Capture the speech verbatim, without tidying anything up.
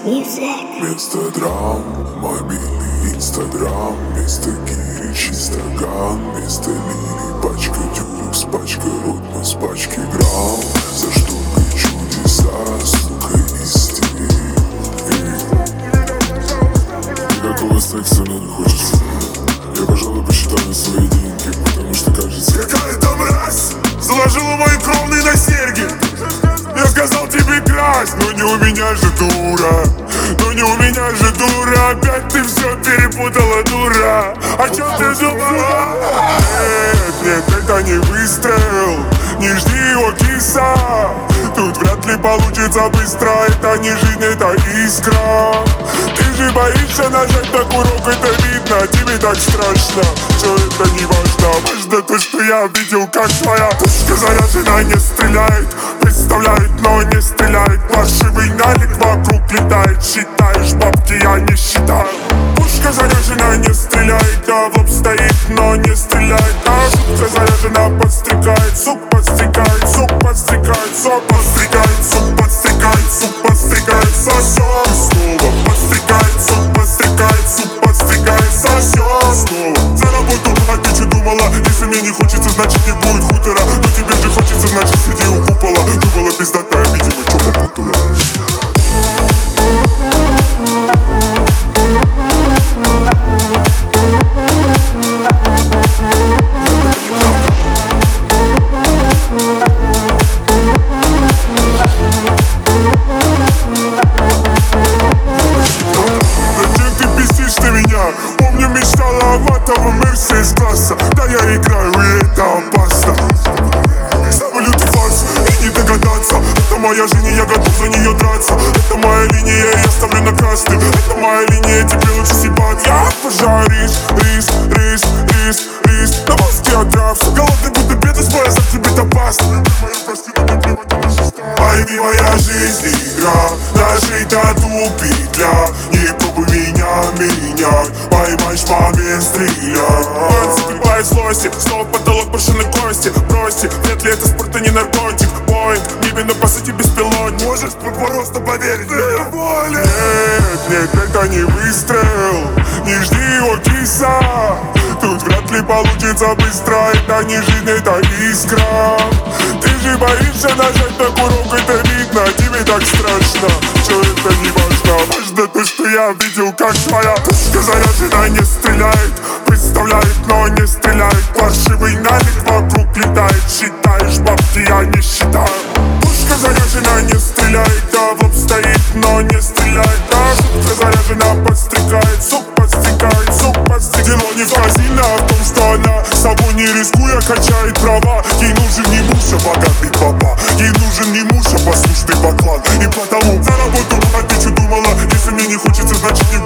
Вместо драм, мобильный инстаграм, вместо гири чисто ган, вместо линий пачка дюрекс, пачка ротман с пачки грамм. За шторкой чудеса, сука, истерии. Никакого секса мне не хочется. Я, пожалуй, посчитаю свои деньги, потому что, кажется, какая-то мразь заложила мои кровные на серьги. Я сказал тебе красть, но не у меня же дура. Но не у меня же дура. Опять ты все перепутала, дура. О чем ты думала? Нет, нет, это не выстрел. Не жди его, киса. Тут вряд ли получится быстро. Это не жизнь, это искра. Ты же боишься нажать на курок, это видно. Тебе так страшно, все это не важно. Важно то, что я видел, как твоя пушка заряжена, не стреляет. Представляет, но не стреляет. Паршивый налик вокруг летает. Считаешь бабки, я не считаю. Пушка заряжена, не стреляет. А в лоб стоит, но не стреляет. А шутка заряжена, подстрекает. Сук подстрекает, сук подстрекает. Сок подстрекает, сук подстрекает. Сук подстрекает, сосет снова. Подстрекает, сук подстрекает. Сук подстрекает, сосет снова. За работу, а ты что думала? Если мне не хочется, значит не будет хутора. Но тебе же хочется, значит сиди у купола. Думала пиздатая, видимо, чё попутала. Помню, мечтала о матовом Мерсе из класса. Да я играю, и это опасно. Самолет фарс, и не догадаться. Это моя жизнь, и я готов за нее драться. Это моя линия, и я ставлю на красный. Это моя линия, тебе лучше съебаться. Я обожаю рис, рис, рис, рис, рис. На мозге отрався. Голодный будто бедность, моя за тебе опасно. Пойми, моя жизнь игра, нажита тупикля. Не пробуй меня менять, поймаешь в момент стреляй. Он закипает злости, снова потолок брошенной кости. Бросьте, вряд ли это спорт, а не наркотик. Поинт, небе на посаде беспилотник. Можешь просто поверить, мне воля. Нет, нет, это не выстрел. Не жди его, киса. Тут вряд ли получится быстро. Это не жизнь, это искра. Ты же боишься нажать на курок, это видно. Тебе так страшно, все это не важно. Важно то, что я видел, как твоя пушка заряжена, не стреляет. Представляет, но не стреляет. Паршивый налик вокруг летает. Считаешь бабки, я не считаю. Пушка заряжена, не стреляет. А в лоб стоит, но не стреляет. А шутка заряжена, подстрекает. Сук подстрекает, сук подстрекает. Дело не в казино, а в том, что она собой не рискуя качает права. Ей нужен не муж, а богатый папа. Ей нужен не муж, а послушный баклан. И потому за работу, а ты что думала? Если мне не хочется, значит не